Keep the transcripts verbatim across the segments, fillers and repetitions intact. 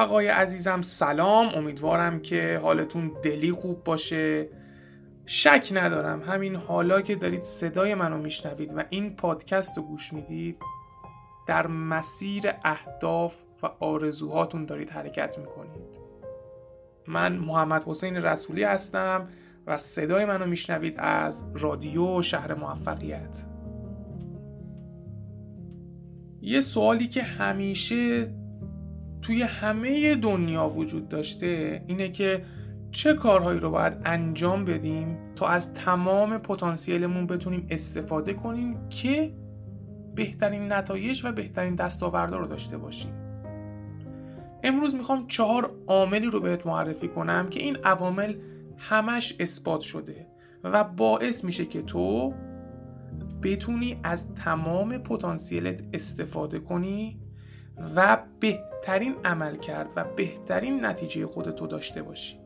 رفقای عزیزم سلام، امیدوارم که حالتون دلی خوب باشه. شک ندارم همین حالا که دارید صدای منو میشنوید و این پادکست رو گوش میدید در مسیر اهداف و آرزوهاتون دارید حرکت میکنید. من محمد حسین رسولی هستم و صدای منو میشنوید از رادیو شهر موفقیت. یه سوالی که همیشه توی همه دنیا وجود داشته اینه که چه کارهایی رو باید انجام بدیم تا از تمام پتانسیلمون بتونیم استفاده کنیم که بهترین نتایج و بهترین دستاوردها رو داشته باشیم. امروز میخوام چهار عاملی رو بهت معرفی کنم که این عوامل همش اثبات شده و باعث میشه که تو بتونی از تمام پتانسیلت استفاده کنی و بهترین عمل کرد و بهترین نتیجه خودتو داشته باشی.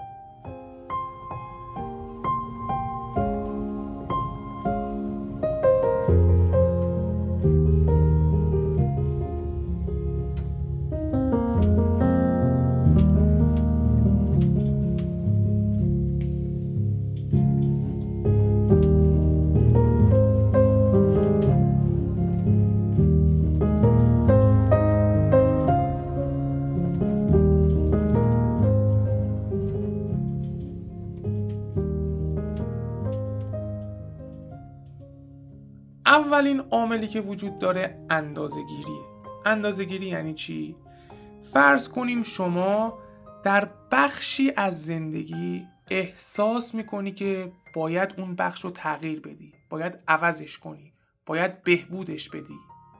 اولین عاملی که وجود داره اندازه‌گیریه. اندازه‌گیری یعنی چی؟ فرض کنیم شما در بخشی از زندگی احساس میکنی که باید اون بخش رو تغییر بدی، باید عوضش کنی، باید بهبودش بدی.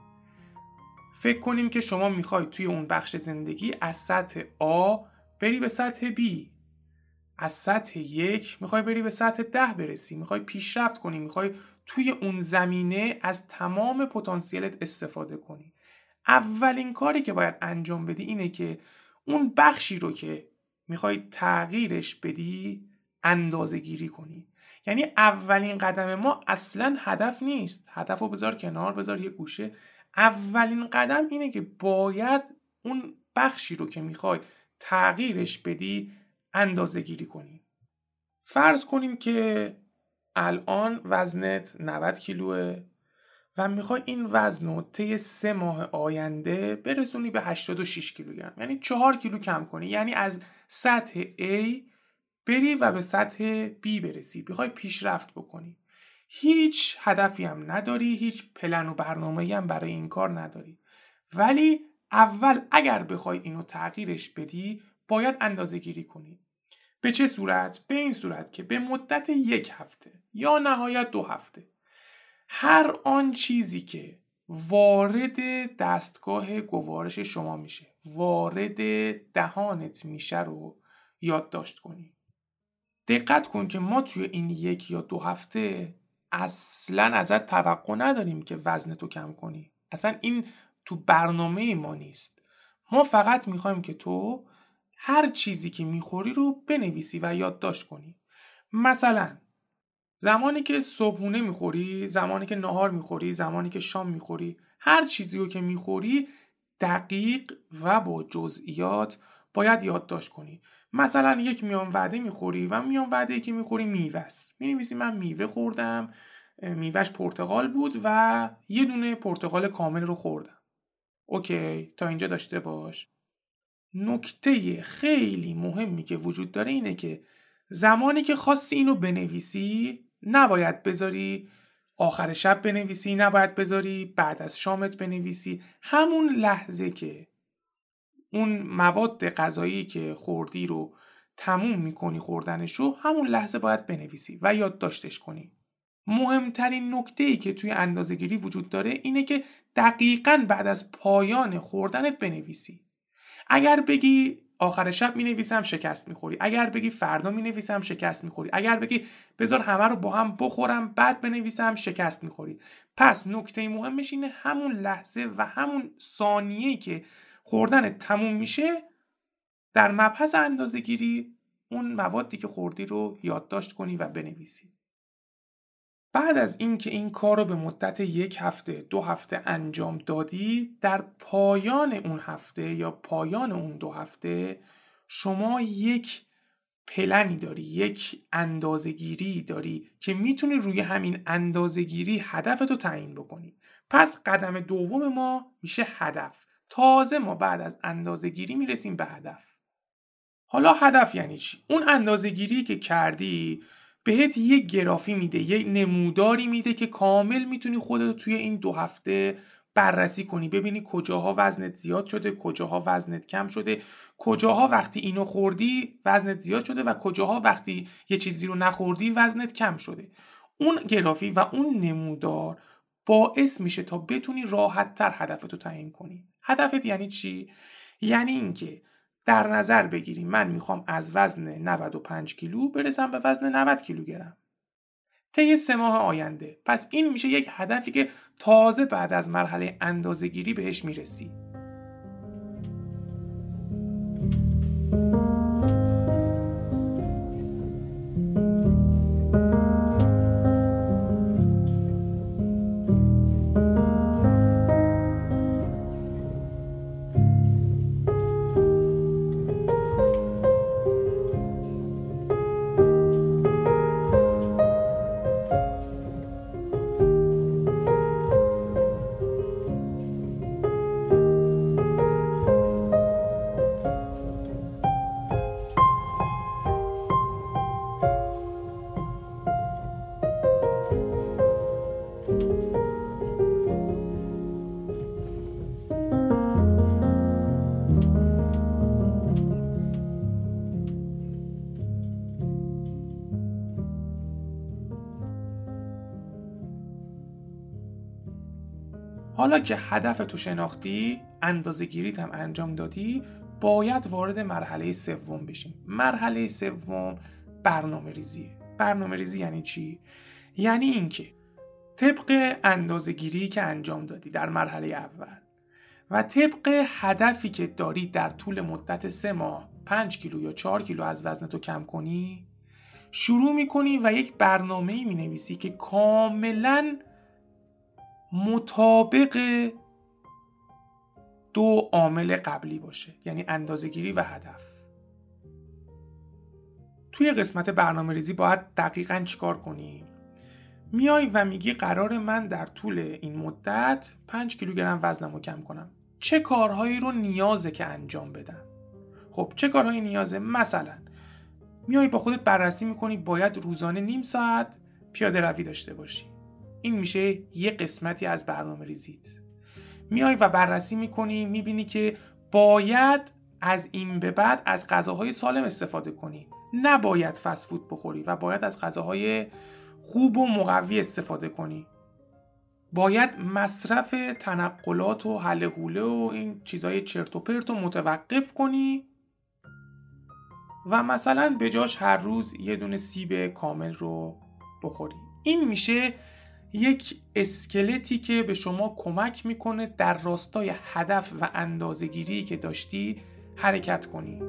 فکر کنیم که شما میخوای توی اون بخش زندگی از سطح A بری به سطح B، از سطح یک میخوای بری به سطح ده برسی، میخوای پیشرفت کنی، میخوای توی اون زمینه از تمام پتانسیلت استفاده کنی. اولین کاری که باید انجام بدی اینه که اون بخشی رو که میخوای تغییرش بدی اندازه گیری کنی. یعنی اولین قدم ما اصلا هدف نیست، هدف رو بذار کنار، بذار یه گوشه. اولین قدم اینه که باید اون بخشی رو که میخوای تغییرش بدی اندازه گیری کنی. فرض کنیم که الان وزنت نود کیلوه و میخوای این وزن رو طی سه ماه آینده برسونی به هشتاد و شش کیلوگرم، یعنی چهار کیلو کم کنی، یعنی از سطح A بری و به سطح B برسی، میخوای پیشرفت بکنی. هیچ هدفی هم نداری، هیچ پلن و برنامه‌ای هم برای این کار نداری، ولی اول اگر بخوای اینو تغییرش بدی باید اندازه گیری کنی. به چه صورت؟ به این صورت که به مدت یک هفته یا نهایت دو هفته هر آن چیزی که وارد دستگاه گوارش شما میشه، وارد دهانت میشه رو یادداشت کنی. دقت کن که ما توی این یک یا دو هفته اصلا ازت توقع نداریم که وزنتو کم کنی. اصلا این تو برنامه ما نیست. ما فقط میخوایم که تو هر چیزی که میخوری رو بنویسی و یادداشت کنی. مثلا زمانی که صبحونه میخوری، زمانی که نهار میخوری، زمانی که شام میخوری، هر چیزی رو که میخوری دقیق و با جزئیات باید یادداشت کنی. مثلا یک میان وعده میخوری و میان وعده‌ای که میخوری میوه است، مینویسی من میوه خوردم، میوهش پرتقال بود و یه دونه پرتقال کامل رو خوردم. اوکی، تا اینجا داشته باش. نکته خیلی مهمی که وجود داره اینه که زمانی که خواستی اینو بنویسی نباید بذاری آخر شب بنویسی، نباید بذاری بعد از شامت بنویسی. همون لحظه که اون مواد غذایی که خوردی رو تموم میکنی خوردنش رو، همون لحظه باید بنویسی و یادداشتش کنی. مهمترین نکته‌ای که توی اندازه‌گیری وجود داره اینه که دقیقاً بعد از پایان خوردنت بنویسی. اگر بگی آخر شب می نویسم شکست میخوری، اگر بگی فردا می نویسم شکست میخوری، اگر بگی بذار همه رو با هم بخورم بعد بنویسم شکست میخوری. پس نکته مهمش اینه همون لحظه و همون ثانیه‌ای که خوردن تموم میشه در مبحث اندازه‌گیری اون موادی که خوردی رو یادداشت کنی و بنویسی. بعد از اینکه این کار رو به مدت یک هفته دو هفته انجام دادی، در پایان اون هفته یا پایان اون دو هفته شما یک پلنی داری، یک اندازه‌گیری داری که میتونی روی همین اندازه‌گیری هدفتو تعیین بکنی. پس قدم دوم ما میشه هدف. تازه ما بعد از اندازه‌گیری میرسیم به هدف. حالا هدف یعنی چی؟ اون اندازه‌گیری که کردی بهت یه گرافی میده، یه نموداری میده که کامل میتونی خودت توی این دو هفته بررسی کنی، ببینی کجاها وزنت زیاد شده، کجاها وزنت کم شده، کجاها وقتی اینو خوردی وزنت زیاد شده و کجاها وقتی یه چیزی رو نخوردی وزنت کم شده. اون گرافی و اون نمودار باعث میشه تا بتونی راحت تر هدفتو تعیین کنی. هدفت یعنی چی؟ یعنی اینکه در نظر بگیریم من میخوام از وزن نود و پنج کیلو برسم به وزن نود کیلوگرم طی سه ماه آینده. پس این میشه یک هدفی که تازه بعد از مرحله اندازه‌گیری بهش میرسی. حالا که هدفتو شناختی، اندازه‌گیریت هم انجام دادی، باید وارد مرحله سوم بشیم. مرحله سوم برنامه ریزیه. برنامه ریزی یعنی چی؟ یعنی اینکه طبق اندازه‌گیری که انجام دادی در مرحله اول و طبق هدفی که داری در طول مدت سه ماه پنج کیلو یا چهار کیلو از وزنتو کم کنی، شروع میکنی و یک برنامه‌ای مینویسی که کاملاً مطابق دو عامل قبلی باشه، یعنی اندازه‌گیری و هدف. توی قسمت برنامه ریزی باید دقیقاً چیکار کنی؟ میای و میگی قرار من در طول این مدت پنج کیلوگرم وزنمو کم کنم. چه کارهایی رو نیازه که انجام بدم؟ خب چه کارهایی نیازه؟ مثلا میای با خودت بررسی میکنی باید روزانه نیم ساعت پیاده روی داشته باشی. این میشه یه قسمتی از برنامه ریزیت. میای و بررسی میکنی، میبینی که باید از این به بعد از غذاهای سالم استفاده کنی، نباید فست فود بخوری و باید از غذاهای خوب و مقوی استفاده کنی. باید مصرف تنقلات و هله هوله و این چیزای چرت و پرت رو متوقف کنی و مثلا به جاش هر روز یه دونه سیب کامل رو بخوری. این میشه یک اسکلتی که به شما کمک میکنه در راستای هدف و اندازه‌گیری که داشتی حرکت کنی.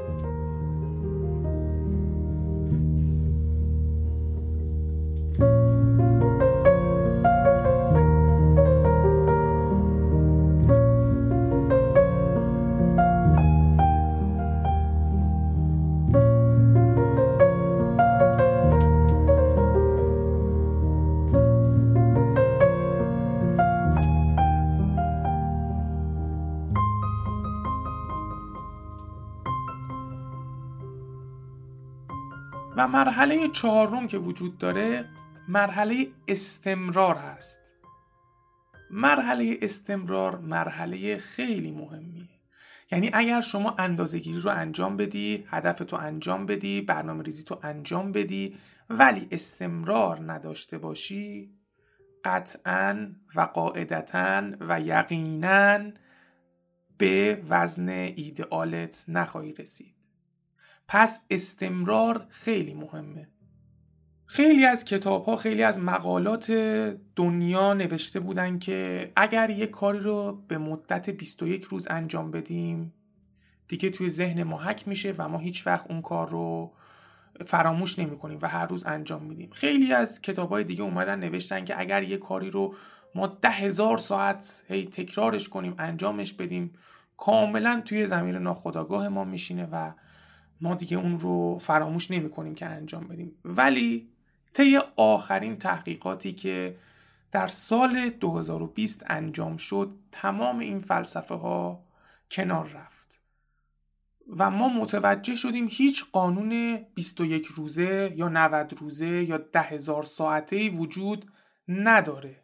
و مرحله چهارم که وجود داره مرحله استمرار هست. مرحله استمرار مرحله خیلی مهمیه. یعنی اگر شما اندازه‌گیری رو انجام بدی، هدفتو انجام بدی، برنامه‌ریزی تو انجام بدی ولی استمرار نداشته باشی، قطعاً و قاعدتاً و یقیناً به وزن ایدئالت نخواهی رسید. پس استمرار خیلی مهمه. خیلی از کتاب‌ها، خیلی از مقالات دنیا نوشته بودن که اگر یک کاری رو به مدت بیست و یک روز انجام بدیم دیگه توی ذهن ما حک میشه و ما هیچ وقت اون کار رو فراموش نمی کنیم و هر روز انجام میدیم. خیلی از کتابای دیگه اومدن نوشتن که اگر یه کاری رو ما ده هزار ساعت هی تکرارش کنیم، انجامش بدیم، کاملا توی ضمیر ناخودآگاه ما میشینه و ما دیگه اون رو فراموش نمی کنیم که انجام بدیم. ولی طی آخرین تحقیقاتی که در سال دو هزار و بیست انجام شد، تمام این فلسفه ها کنار رفت و ما متوجه شدیم هیچ قانون بیست و یک روزه یا نود روزه یا ده هزار ساعته‌ای وجود نداره.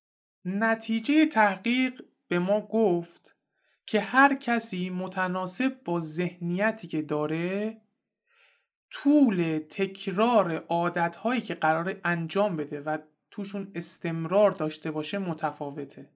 نتیجه تحقیق به ما گفت که هر کسی متناسب با ذهنیتی که داره، طول تکرار عادتهایی که قراره انجام بده و توشون استمرار داشته باشه متفاوته.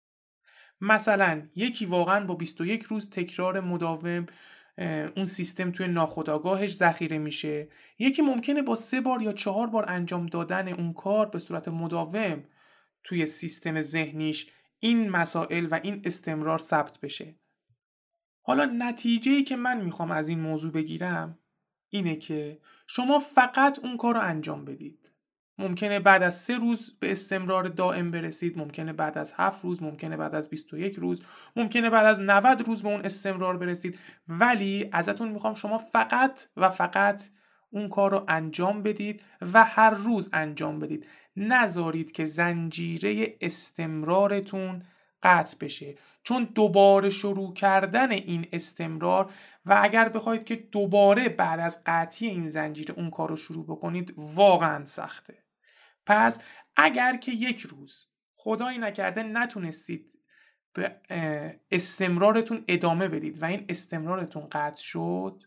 مثلا یکی واقعا با بیست و یک روز تکرار مداوم اون سیستم توی ناخودآگاهش ذخیره میشه، یکی ممکنه با سه بار یا چهار بار انجام دادن اون کار به صورت مداوم توی سیستم ذهنیش این مسائل و این استمرار ثبت بشه. حالا نتیجه‌ای که من میخوام از این موضوع بگیرم اینه که شما فقط اون کار رو انجام بدید. ممکنه بعد از سه روز به استمرار دائم برسید، ممکنه بعد از هفت روز، ممکنه بعد از بیست و یک روز، ممکنه بعد از نود روز به اون استمرار برسید، ولی ازتون میخوام شما فقط و فقط اون کار رو انجام بدید و هر روز انجام بدید. نذارید که زنجیره استمرارتون قطع بشه، چون دوباره شروع کردن این استمرار و اگر بخواید که دوباره بعد از قطعی این زنجیره اون کار رو شروع بکنید واقعا سخته. پس اگر که یک روز خدایی نکرده نتونستید به استمرارتون ادامه بدید و این استمرارتون قطع شد،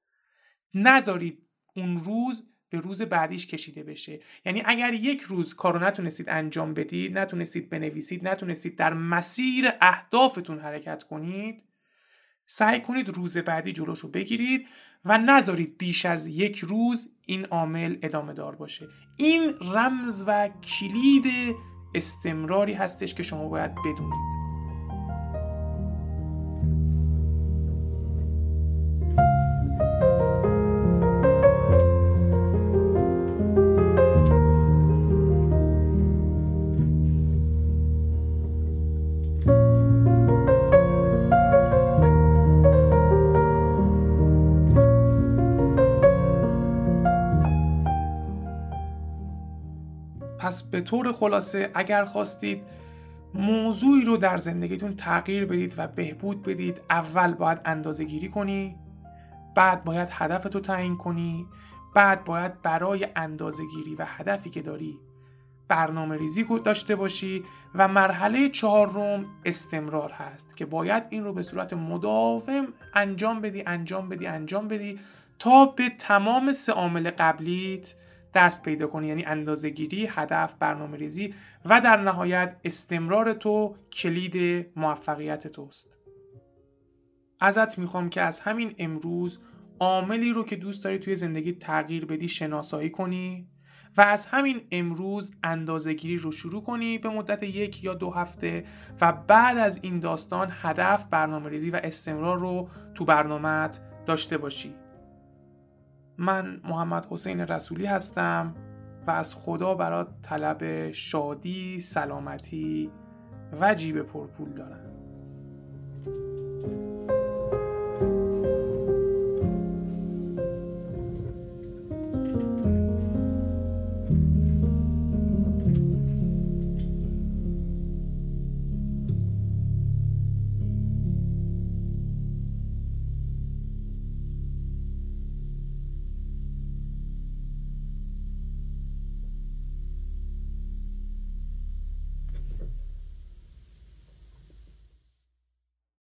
نذارید اون روز به روز بعدیش کشیده بشه. یعنی اگر یک روز کارو نتونستید انجام بدید، نتونستید بنویسید، نتونستید در مسیر اهدافتون حرکت کنید، سعی کنید روز بعدی جلوشو بگیرید و نذارید بیش از یک روز این عامل ادامه دار باشه. این رمز و کلید استمراری هستش که شما باید بدونید. پس به طور خلاصه اگر خواستید موضوعی رو در زندگیتون تغییر بدید و بهبود بدید، اول باید اندازه گیری کنی، بعد باید هدفتو تعیین کنی، بعد باید برای اندازه گیری و هدفی که داری برنامه ریزی داشته باشی و مرحله چهارم استمرار هست که باید این رو به صورت مداوم انجام بدی انجام بدی انجام بدی تا به تمام سه عامل قبلیت دست پیدا کنی، یعنی اندازه گیری، هدف، برنامه ریزی و در نهایت استمرار تو کلید موفقیت توست. ازت میخوام که از همین امروز عاملی رو که دوست داری توی زندگی تغییر بدی شناسایی کنی و از همین امروز اندازه گیری رو شروع کنی به مدت یک یا دو هفته و بعد از این داستان هدف، برنامه ریزی و استمرار رو تو برنامه‌ات داشته باشی. من محمد حسین رسولی هستم و از خدا برات طلب شادی، سلامتی و جیب پرپول دارم.